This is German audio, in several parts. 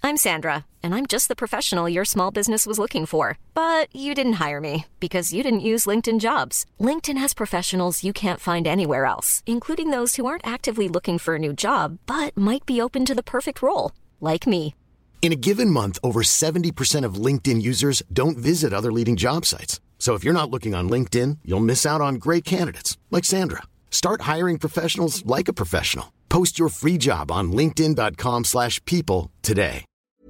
I'm Sandra, and I'm just the professional your small business was looking for. But you didn't hire me because you didn't use LinkedIn Jobs. LinkedIn has professionals you can't find anywhere else, including those who aren't actively looking for a new job, but might be open to the perfect role, like me. In a given month, over 70% of LinkedIn users don't visit other leading job sites. So if you're not looking on LinkedIn, you'll miss out on great candidates like Sandra. Start hiring professionals like a professional. Post your free job on linkedin.com/people today.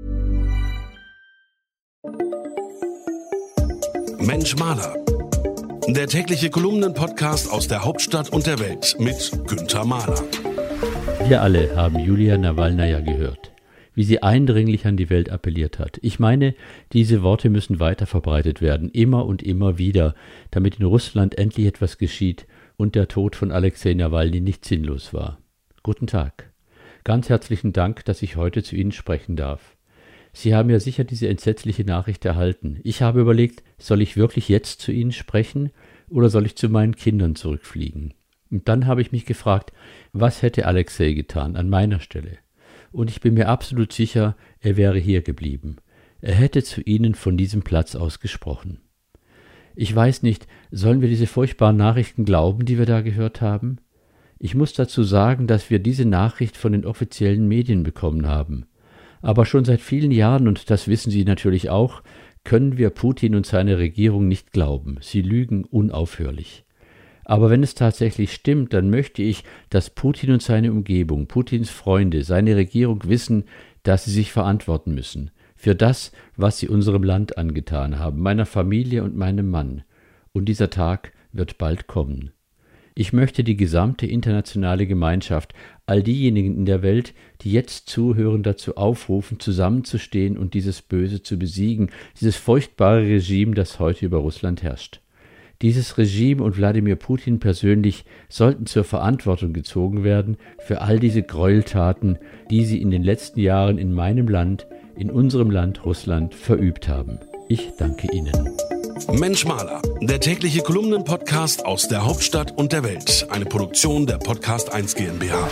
Mensch Maler. Der tägliche Kolumnen-Podcast aus der Hauptstadt und der Welt mit Günther Mahler. Wir alle haben Julia Nawalnaja gehört, wie sie eindringlich an die Welt appelliert hat. Ich meine, diese Worte müssen weiter verbreitet werden, immer und immer wieder, damit in Russland endlich etwas geschieht und der Tod von Alexei Nawalny nicht sinnlos war. Guten Tag. Ganz herzlichen Dank, dass ich heute zu Ihnen sprechen darf. Sie haben ja sicher diese entsetzliche Nachricht erhalten. Ich habe überlegt, soll ich wirklich jetzt zu Ihnen sprechen oder soll ich zu meinen Kindern zurückfliegen? Und dann habe ich mich gefragt, was hätte Alexei getan an meiner Stelle? Und ich bin mir absolut sicher, er wäre hier geblieben. Er hätte zu Ihnen von diesem Platz aus gesprochen. Ich weiß nicht, sollen wir diese furchtbaren Nachrichten glauben, die wir da gehört haben? Ich muss dazu sagen, dass wir diese Nachricht von den offiziellen Medien bekommen haben. Aber schon seit vielen Jahren, und das wissen Sie natürlich auch, können wir Putin und seine Regierung nicht glauben. Sie lügen unaufhörlich. Aber wenn es tatsächlich stimmt, dann möchte ich, dass Putin und seine Umgebung, Putins Freunde, seine Regierung wissen, dass sie sich verantworten müssen. Für das, was sie unserem Land angetan haben, meiner Familie und meinem Mann. Und dieser Tag wird bald kommen. Ich möchte die gesamte internationale Gemeinschaft, all diejenigen in der Welt, die jetzt zuhören, dazu aufrufen, zusammenzustehen und dieses Böse zu besiegen, dieses furchtbare Regime, das heute über Russland herrscht. Dieses Regime und Wladimir Putin persönlich sollten zur Verantwortung gezogen werden für all diese Gräueltaten, die sie in den letzten Jahren in meinem Land, in unserem Land Russland, verübt haben. Ich danke Ihnen. Mensch Maler, der tägliche Kolumnen-Podcast aus der Hauptstadt und der Welt. Eine Produktion der Podcast 1 GmbH.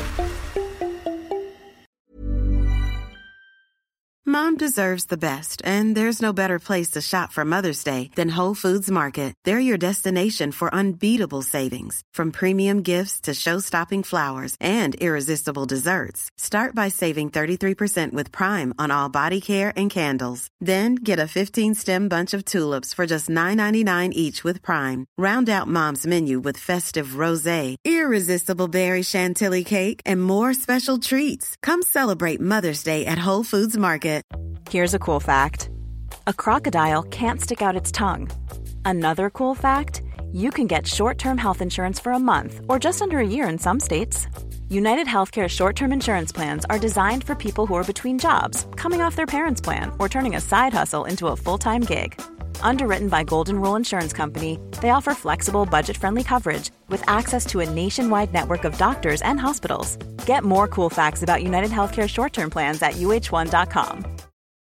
Mom deserves the best, and there's no better place to shop for Mother's Day than Whole Foods Market. They're your destination for unbeatable savings, from premium gifts to show-stopping flowers and irresistible desserts. Start by saving 33% with Prime on all body care and candles. Then get a 15-stem bunch of tulips for just $9.99 each with Prime. Round out Mom's menu with festive rosé, irresistible berry chantilly cake, and more special treats. Come celebrate Mother's Day at Whole Foods Market. Here's a cool fact. A crocodile can't stick out its tongue. Another cool fact, you can get short-term health insurance for a month or just under a year in some states. United Healthcare short-term insurance plans are designed for people who are between jobs, coming off their parents' plan, or turning a side hustle into a full-time gig. Underwritten by Golden Rule Insurance Company, they offer flexible, budget-friendly coverage with access to a nationwide network of doctors and hospitals. Get more cool facts about United Healthcare short-term plans at uh1.com.